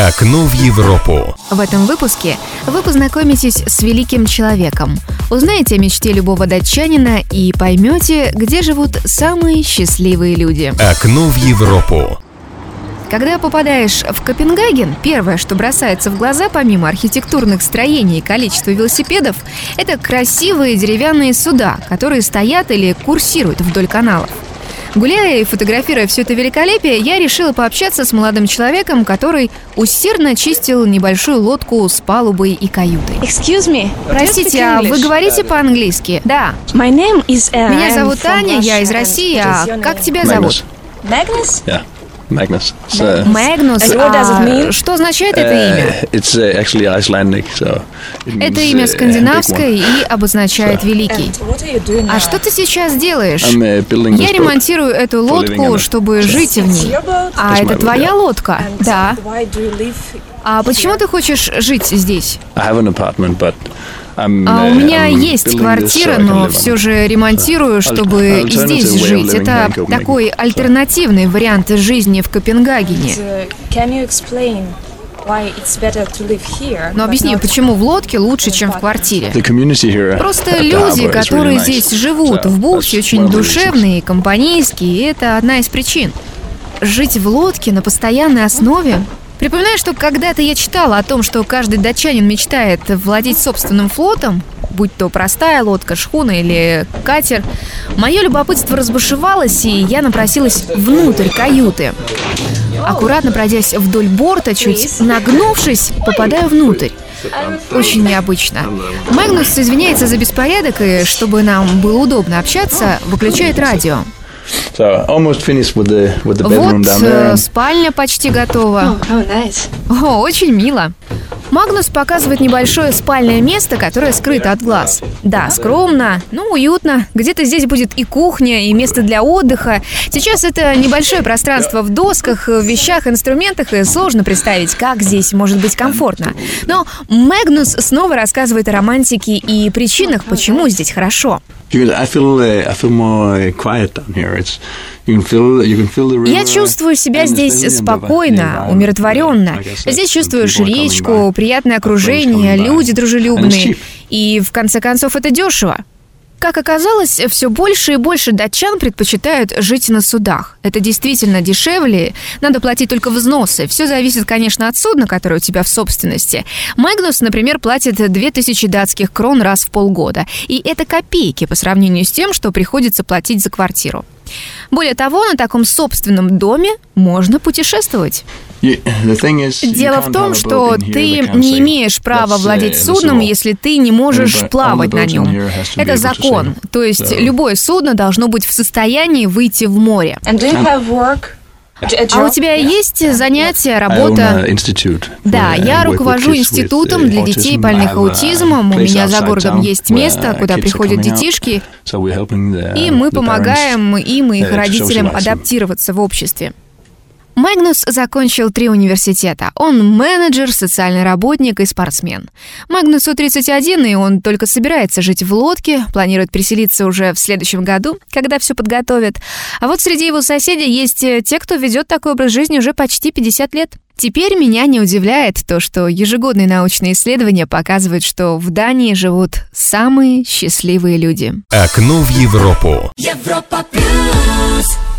Окно в Европу. В этом выпуске вы познакомитесь с великим человеком, узнаете о мечте любого датчанина и поймете, где живут самые счастливые люди. Окно в Европу. Когда попадаешь в Копенгаген, первое, что бросается в глаза, помимо архитектурных строений и количества велосипедов, это красивые деревянные суда, которые стоят или курсируют вдоль каналов. Гуляя и фотографируя все это великолепие, я решила пообщаться с молодым человеком, который усердно чистил небольшую лодку с палубой и каютой. Excuse me. Простите, а вы говорите по-английски? Да. My name is Меня зовут Аня, я из России, а как тебя зовут? Magnus? Yeah, Magnus. Мэгнус. And what does it mean? Что означает это имя? It's actually Icelandic, so it means, Это имя big скандинавское one. и обозначает «великий». And what are you doing А now? что ты сейчас делаешь? I'm building Я this boat. ремонтирую эту for living in лодку, it. чтобы жить в ней. Your boat? А It's это my boat, твоя yeah. лодка? And Да. why do you live? А почему ты хочешь жить здесь? I have an apartment, but I'm, У меня I'm есть building this квартира, so I can но live on все it. же ремонтирую, чтобы и здесь Alternative way of жить. living Это here in Copenhagen. такой альтернативный вариант жизни в Копенгагене. Can you explain why it's better to live here? Но but объясни, not- почему в лодке лучше, чем в квартире? The community here Просто at the люди, harbour is которые really nice. здесь живут So в бухте, that's очень one of the душевные, компанейские, и это одна из причин. Жить в лодке на постоянной основе. Припоминаю, что когда-то я читала о том, что каждый датчанин мечтает владеть собственным флотом, будь то простая лодка, шхуна или катер. Мое любопытство разбушевалось, и я напросилась внутрь каюты. Аккуратно пройдясь вдоль борта, чуть нагнувшись, попадаю внутрь. Очень необычно. Магнус извиняется за беспорядок, и чтобы нам было удобно общаться, выключает радио. So almost finished with the bedroom Вот down there. спальня почти готова. Oh, how nice. О, очень мило. Магнус показывает небольшое спальное место, которое скрыто от глаз. Да, скромно, но уютно. Где-то здесь будет и кухня, и место для отдыха. Сейчас это небольшое пространство в досках, вещах, инструментах, и сложно представить, как здесь может быть комфортно. Но Магнус снова рассказывает о романтике и причинах, почему здесь хорошо. Because I feel more quiet down here. You can feel the river. Я чувствую себя and здесь it's спокойно, the умиротворенно. environment. I guess Здесь that's чувствуешь people are coming речку, by. приятное Friends окружение, coming by. люди And it's дружелюбные. cheap. И, в конце концов, это дешево. Как оказалось, все больше и больше датчан предпочитают жить на судах. Это действительно дешевле, надо платить только взносы. Все зависит, конечно, от судна, которое у тебя в собственности. Магнус, например, платит 2000 датских крон раз в полгода. И это копейки по сравнению с тем, что приходится платить за квартиру. Более того, на таком собственном доме можно путешествовать. Дело в том, что ты не имеешь права владеть судном, если ты не можешь плавать на нем. Это закон. То есть любое судно должно быть в состоянии выйти в море. And do you have work? А у тебя есть занятия, работа? Да, я руковожу институтом для детей больных аутизмом. У меня за городом есть место, куда приходят детишки, и мы помогаем им и их родителям адаптироваться в обществе. Магнус закончил 3 университета. Он менеджер, социальный работник и спортсмен. Магнусу 31, и он только собирается жить в лодке, планирует переселиться уже в следующем году, когда все подготовят. А вот среди его соседей есть те, кто ведет такой образ жизни уже почти 50 лет. Теперь меня не удивляет то, что ежегодные научные исследования показывают, что в Дании живут самые счастливые люди. Окно в Европу. Европа плюс.